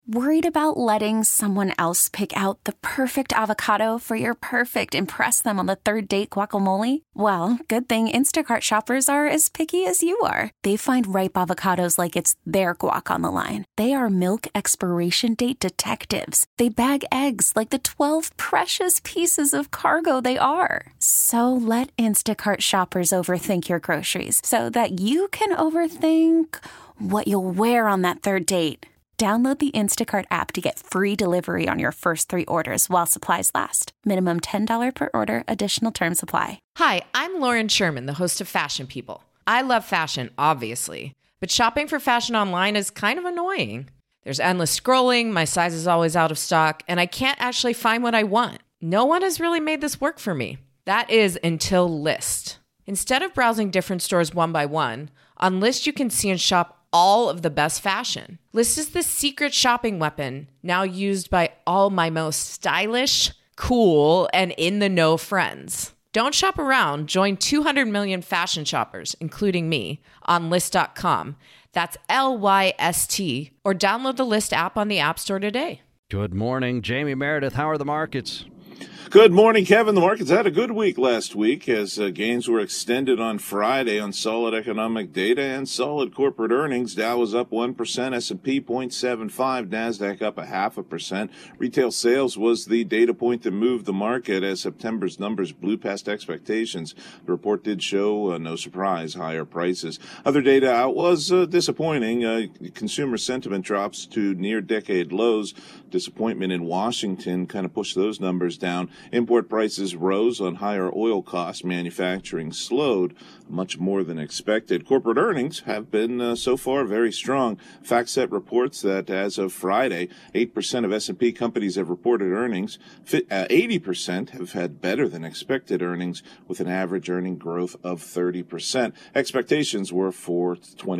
Worried about letting someone else pick out the perfect avocado for your perfect impress them on the third date guacamole? Well, good thing Instacart shoppers are as picky as you are. They find ripe avocados like it's their guac on the line. They are milk expiration date detectives. They bag eggs like the 12 precious pieces of cargo they are. So let Instacart shoppers overthink your groceries so that you can overthink what you'll wear on that third date. Download the Instacart app to get free delivery on your first 3 orders while supplies last. Minimum $10 per order. Additional terms apply. Hi, I'm Lauren Sherman, the host of Fashion People. I love fashion, obviously, but shopping for fashion online is kind of annoying. There's endless scrolling, my size is always out of stock, and I can't actually find what I want. No one has really made this work for me. That is until Lyst. Instead of browsing different stores one by one, on Lyst you can see and shop all of the best fashion. Lyst is the secret shopping weapon now used by all my most stylish, cool, and in-the-know friends. Don't shop around. Join 200 million fashion shoppers, including me, on Lyst.com. That's Lyst, or download the Lyst app on the App Store today. Good morning, Jamie Meredith. How are the markets? Good morning, Kevin. The markets had a good week last week as gains were extended on Friday on solid economic data and solid corporate earnings. Dow was up 1%, S&P 0.75, NASDAQ up 0.5%. Retail sales was the data point that moved the market as September's numbers blew past expectations. The report did show, no surprise, higher prices. Other data out was disappointing. Consumer sentiment drops to near-decade lows. Disappointment in Washington kind of pushed those numbers down. Import prices rose on higher oil costs. Manufacturing slowed much more than expected. Corporate earnings have been so far very strong. FactSet reports that as of Friday, 8% of S&P companies have reported earnings. 80% have had better than expected earnings with an average earning growth of 30%. Expectations were for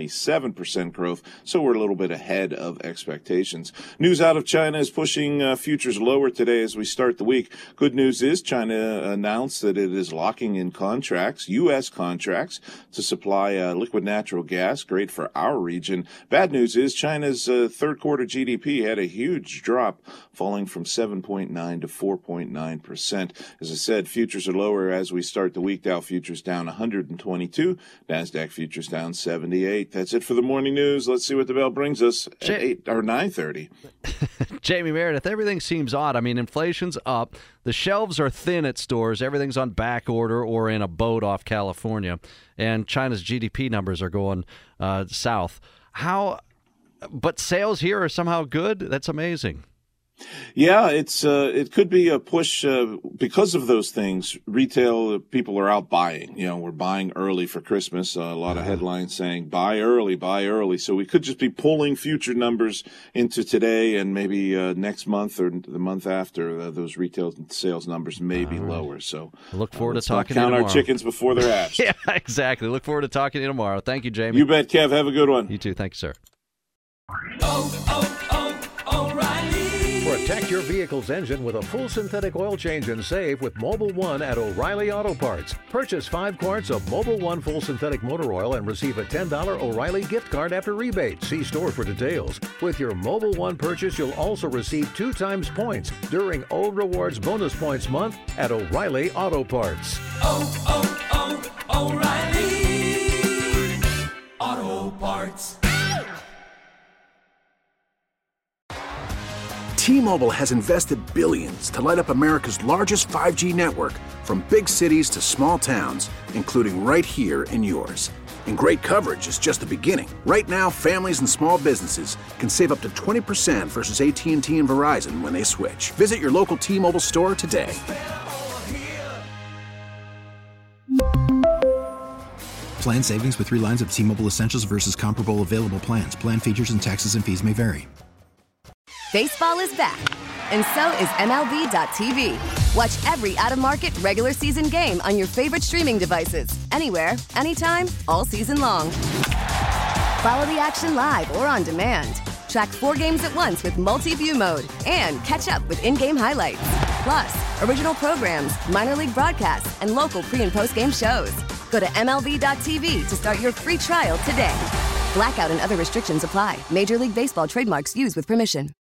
27% growth, so we're a little bit ahead of expectations. News out of China is pushing futures lower today as we start the week. Good news is China announced that it is locking in contracts, U.S. contracts, to supply liquid natural gas, great for our region. Bad news is China's third quarter GDP had a huge drop, falling from 7.9 to 4.9%. As I said, futures are lower as we start the week. Dow futures down 122, NASDAQ futures down 78. That's it for the morning news. Let's see what the bell brings us at 8 or 9:30. Jamie Meredith, everything seems odd. I mean, inflation's up. The shelves are thin at stores. Everything's on back order or in a boat off California. And China's GDP numbers are going south. But sales here are somehow good? That's amazing. Yeah, it could be a push because of those things. Retail people are out buying. We're buying early for Christmas. A lot of headlines saying buy early, buy early. So we could just be pulling future numbers into today and maybe next month or the month after. Those retail sales numbers may be lower. So look forward to talking to you tomorrow. Count our chickens before they're hatched. Yeah, exactly. Look forward to talking to you tomorrow. Thank you, Jamie. You bet, Kev. Have a good one. You too. Thank you, sir. O'Reilly. Protect your vehicle's engine with a full synthetic oil change and save with Mobil 1 at O'Reilly Auto Parts. Purchase 5 quarts of Mobil 1 full synthetic motor oil and receive a $10 O'Reilly gift card after rebate. See store for details. With your Mobil 1 purchase, you'll also receive 2 times points during O Rewards Bonus Points Month at O'Reilly Auto Parts. O'Reilly Auto Parts. T-Mobile has invested billions to light up America's largest 5G network, from big cities to small towns, including right here in yours. And great coverage is just the beginning. Right now, families and small businesses can save up to 20% versus AT&T and Verizon when they switch. Visit your local T-Mobile store today. Plan savings with 3 lines of T-Mobile Essentials versus comparable available plans. Plan features and taxes and fees may vary. Baseball is back, and so is MLB.tv. Watch every out-of-market regular season game on your favorite streaming devices, anywhere, anytime, all season long. Follow the action live or on demand. Track 4 games at once with multi-view mode and catch up with in-game highlights. Plus, original programs, minor league broadcasts, and local pre- and post-game shows. Go to MLB.tv to start your free trial today. Blackout and other restrictions apply. Major League Baseball trademarks used with permission.